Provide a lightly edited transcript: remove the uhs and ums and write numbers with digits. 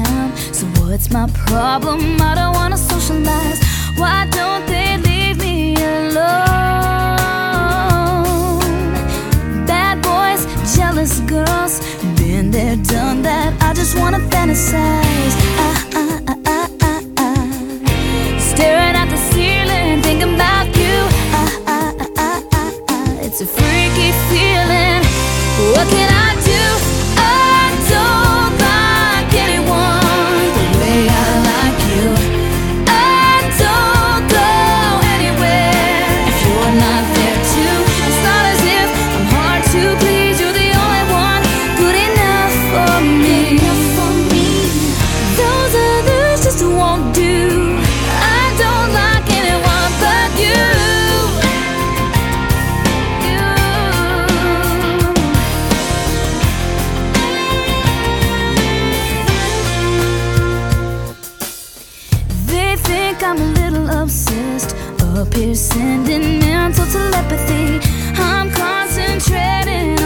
time. So what's my problem? I don't wanna socialize. Why don't they leave me alone? Bad boys, jealous girls, been there, done that. I just wanna fantasize. Staring at the ceiling, thinking about you. It's a freaky feeling. What can I do? I don't like anyone the way I like you. I don't go anywhere if you're not there too. It's not as if I'm hard to please. You're the only one good enough for me. Those others just won't do. I don't like anyone but you. I'm a little obsessed, up here sending mental telepathy. I'm concentrating